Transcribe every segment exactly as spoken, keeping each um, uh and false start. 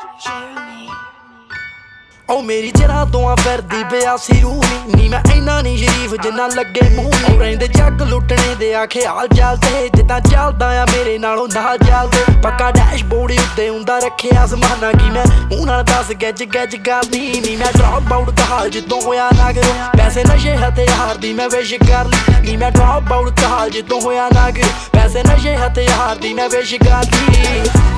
ओ मेरी जरा तो फिरदी बयासी रूह नी नी मैं इन्ना नहीं शरीफ जिन्ना लगे मूंह नी रहिंदे जग लुटने दे आ ख्याल जाल ते जिद्दां चलदा आ मेरे नालों नाल जाल ते पक्का डैशबोर्ड उत्ते हुंदा रखेआ समाना की मैं मूंह नाल दस गज गज करनी नी मैं ड्रॉप आउट कहाल जिद्दों होया नागर पैसे नशे हथियार दी मैं विश कर ली नी मैं ड्रॉप आउट कहाल जिद्दों होया नागर पैसे नशे हथियार दी मैं विश कर ली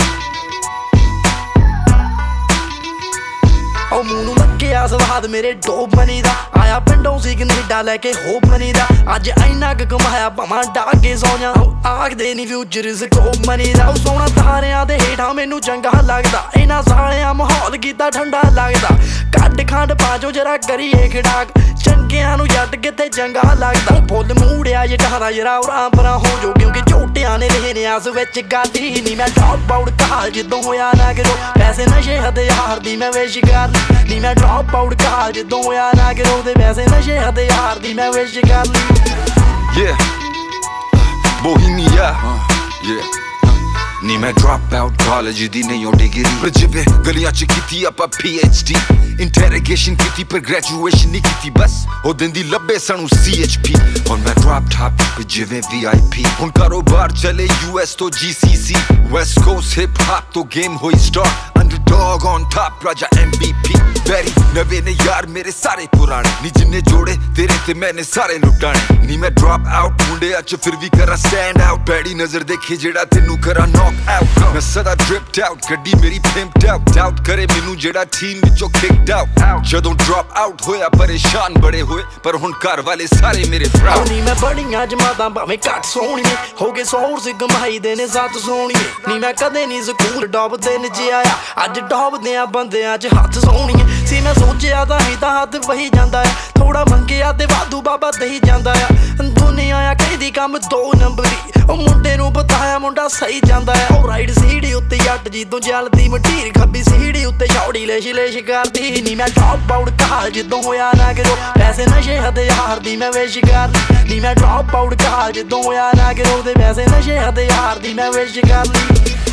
ओ मूनू लग्या स्वाद मेरे डोप मनी दा आया पिंडों सी कनेडा लैके होप मनी दा अज इन्ना क कमाया भावां डाके सौ जा आखदे नी फ्यूचर स्कोप मनी दा सोना तारियां दे हेठां मैनू चंगा लगदा इन्हां सालियां माहौल कीता ठंडा लगदा कड्ड खंड पाजो जरा करिए खड़ाक चंगियां नू जट किते चंगा लगदा फुल मूड़िया जे डहारा जरा उरां परां हो जो क्योंकि झोटियां ने रहने अस विच गाली नी मैं ड्रॉप आउट कहाल जिद्दों होया ना करो पैसे नशे हथियार दी मैं विश कर नी मैं ड्रॉप आउट कहाल जिद्दों होया ना करो ते पैसे नशे हथियार दी मैं विश कर ली Yeah, Bohemia, yeah. नी मैं ड्रॉप आउट कॉलेज दी नहीं हो डिग्री पर जिवे गलियां च कीती आपा पीएचडी इंटरोगेशन कीती पर ग्रेजुएशन नहीं कीती बस ओ दिन दी लब्बे सानू सीएचपी और मैं ड्रॉप टॉप पे जिवे वीआईपी हुन कारोबार चले यूएस तो GCC west coast hip hop तो गेम होई स्टार अंडरडॉग ऑन टॉप राजा एमवीपी वेरी नवे ने यार मेरे सारे पुराने नी जिन्ने जोड़े तेरे ते मैंने सारे लुटाने नी मैं ड्रॉप आउट मुंडे अच फिर भी करा स्टैंड आउट पैड़ी नजर देखी जेड़ा तेनू करा नॉक आउट मैं सदा ड्रिप्ड आउट गड्डी मेरी पिम्प्ड आउट डाउट करे मैनू जेड़ा टीम विचों किक्ड आउट जदों ड्रॉप आउट होया परेशान बड़े होए पर हुन घर वाले सारे मेरे प्राउड नी मैं बड़ियां जमातां भावें घट सोहणिए हो गए सोर्स कमाई दे ने सत सोहणिए नी मैं कदे नहीं स्कूल डोबदे न जे आया अज डोबदे आ बंदियां च हत्थ सोहणिए सी मैं सोचिया तां ही तां हत्थ वही जांदा है थोड़ा मंगिया ते वाधू बाबा दही जांदा है दुनिया आ कहदी कम दो नंबरी ओ मुंडे नू बताया मुंडा सही जांदा है ओ राइट सीढ़ी उत्ते जट जी तों जलदी मटीर खब्बी सीढ़ी उत्ते छौड़ी लेश लेश करदी नी मैं ड्रॉप आउट कहाल जिद्दों होया ना करो पैसे नशे हथियार दी मैं विश कर नी मैं ड्रॉप आउट कहाल जिद्दों होया ना करो ते पैसे नशे हथियार दी मैं विश कर ली